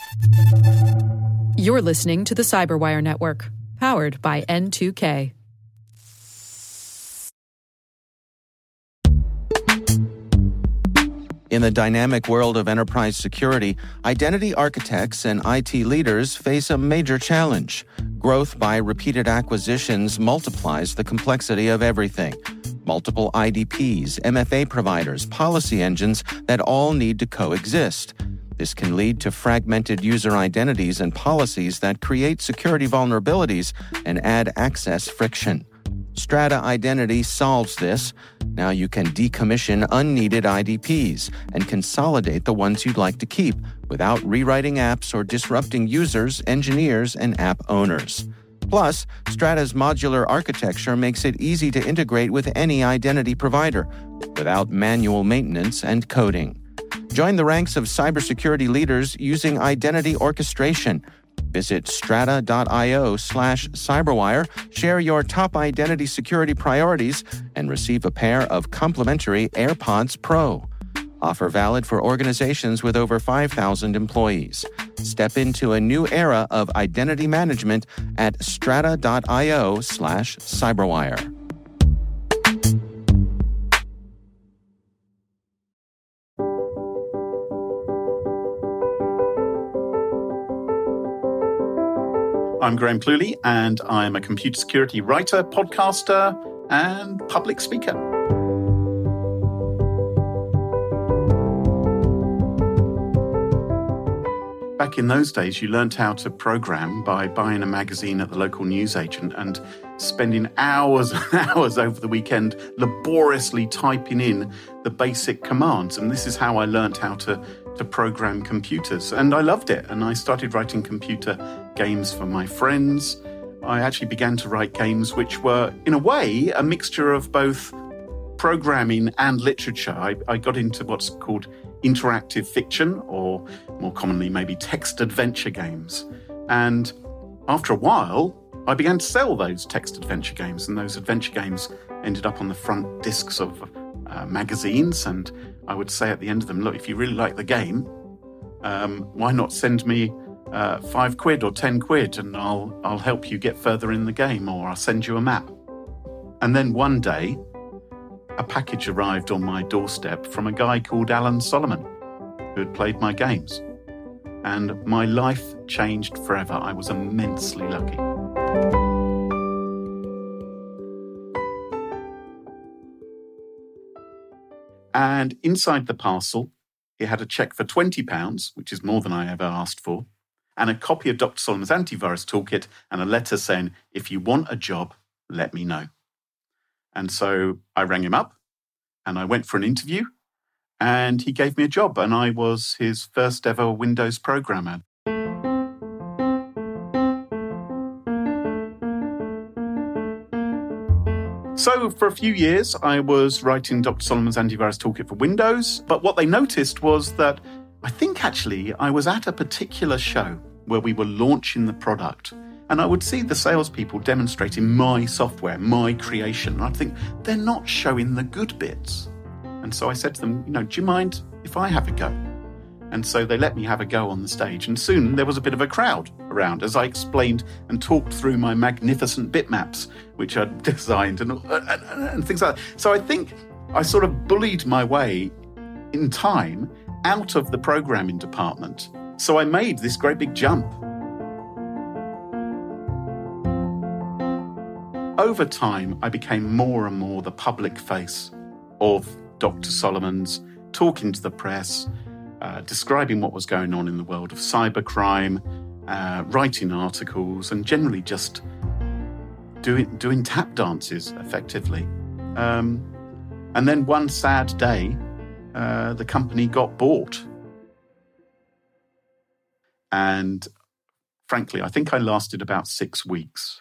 You're listening to the Cyberwire Network, powered by N2K. In the dynamic world of enterprise security, identity architects and IT leaders face a major challenge. Growth by repeated acquisitions multiplies the complexity of everything. Multiple IDPs, MFA providers, policy engines that all need to coexist. This can lead to fragmented user identities and policies that create security vulnerabilities and add access friction. Strata Identity solves this. Now you can decommission unneeded IDPs and consolidate the ones you'd like to keep without rewriting apps or disrupting users, engineers, and app owners. Plus, Strata's modular architecture makes it easy to integrate with any identity provider without manual maintenance and coding. Join the ranks of cybersecurity leaders using identity orchestration. Visit strata.io/cyberwire, share your top identity security priorities, and receive a pair of complimentary AirPods Pro. Offer valid for organizations with over 5,000 employees. Step into a new era of identity management at strata.io/cyberwire. I'm Graham Cluley, and I'm a computer security writer, podcaster, and public speaker. Back in those days, you learnt how to program by buying a magazine at the local newsagent and spending hours and hours over the weekend laboriously typing in the basic commands. And this is how I learnt how to program computers. And I loved it. And I started writing computer games for my friends. I actually began to write games which were, in a way, a mixture of both programming and literature. I got into what's called interactive fiction, or more commonly maybe text adventure games. And after a while, I began to sell those text adventure games, and those adventure games ended up on the front discs of magazines. And I would say at the end of them, look, if you really like the game, why not send me £5 or £10 and I'll help you get further in the game, or I'll send you a map. And then one day, a package arrived on my doorstep from a guy called Alan Solomon, who had played my games. And my life changed forever. I was immensely lucky. And inside the parcel, he had a cheque for £20, which is more than I ever asked for, and a copy of Dr. Solomon's antivirus toolkit and a letter saying, if you want a job, let me know. And so I rang him up and I went for an interview, and he gave me a job, and I was his first ever Windows programmer. So for a few years, I was writing Dr. Solomon's antivirus toolkit for Windows. But what they noticed was that I think actually I was at a particular show where we were launching the product, and I would see the salespeople demonstrating my software, my creation. And I'd think, they're not showing the good bits. And so I said to them, do you mind if I have a go? And so they let me have a go on the stage. And soon there was a bit of a crowd around as I explained and talked through my magnificent bitmaps, which I'd designed and things like that. So I think I sort of bullied my way in time out of the programming department. So I made this great big jump. Over time, I became more and more the public face of Dr. Solomon's, talking to the press, describing what was going on in the world of cybercrime, writing articles, and generally just doing tap dances, effectively. And then one sad day, the company got bought. And frankly, I think I lasted about 6 weeks.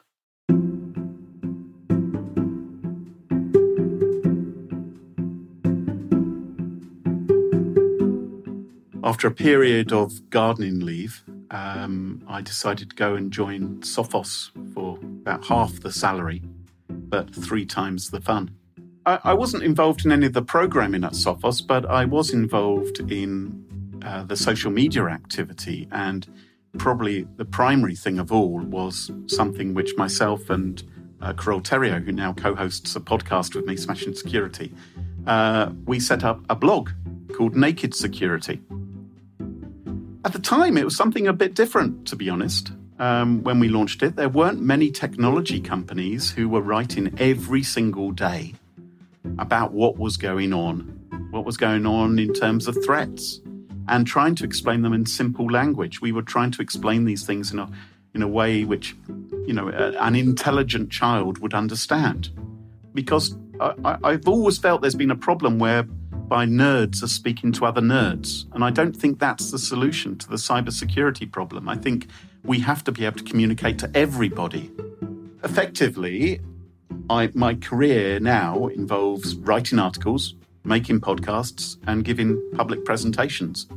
After a period of gardening leave, I decided to go and join Sophos for about half the salary, but 3 times the fun. I wasn't involved in any of the programming at Sophos, but I was involved in the social media activity. And probably the primary thing of all was something which myself and Carole Theriault, who now co-hosts a podcast with me, Smashing Security, we set up a blog called Naked Security. At the time, it was something a bit different, to be honest. When we launched it, there weren't many technology companies who were writing every single day about what was going on in terms of threats, and trying to explain them in simple language. We were trying to explain these things in a way which, an intelligent child would understand. Because I've always felt there's been a problem whereby nerds are speaking to other nerds. And I don't think that's the solution to the cybersecurity problem. I think we have to be able to communicate to everybody. Effectively, my career now involves writing articles, making podcasts, and giving public presentations.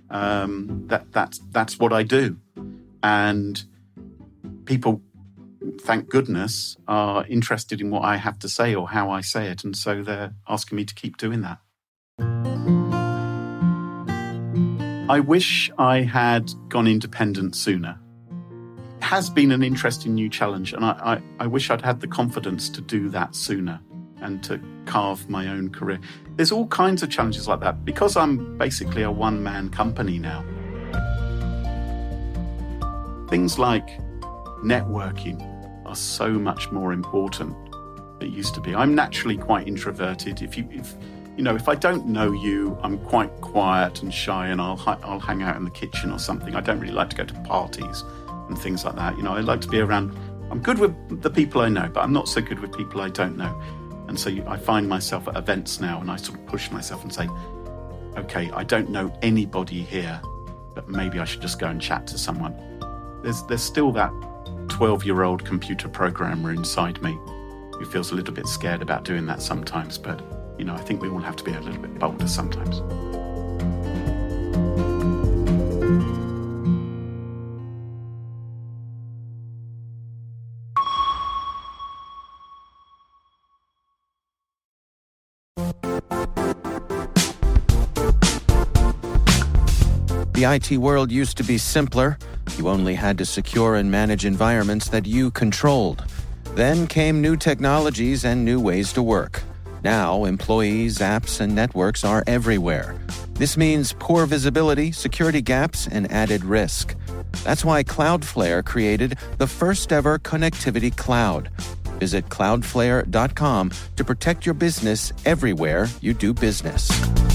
That's what I do. And people, thank goodness, are interested in what I have to say or how I say it. And so they're asking me to keep doing that. I wish I had gone independent sooner. It has been an interesting new challenge, and I wish I'd had the confidence to do that sooner and to carve my own career. There's all kinds of challenges like that. Because I'm basically a one-man company now, things like networking are so much more important than it used to be. I'm naturally quite introverted. If I don't know you, I'm quite quiet and shy, and I'll hang out in the kitchen or something. I don't really like to go to parties and things like that. I like to be around. I'm good with the people I know, but I'm not so good with people I don't know. And so I find myself at events now, and I sort of push myself and say, okay, I don't know anybody here, but maybe I should just go and chat to someone. There's still that 12-year-old computer programmer inside me who feels a little bit scared about doing that sometimes, but I think we all have to be a little bit bolder sometimes. The IT world used to be simpler. You only had to secure and manage environments that you controlled. Then came new technologies and new ways to work. Now, employees, apps, and networks are everywhere. This means poor visibility, security gaps, and added risk. That's why Cloudflare created the first-ever connectivity cloud. Visit cloudflare.com to protect your business everywhere you do business.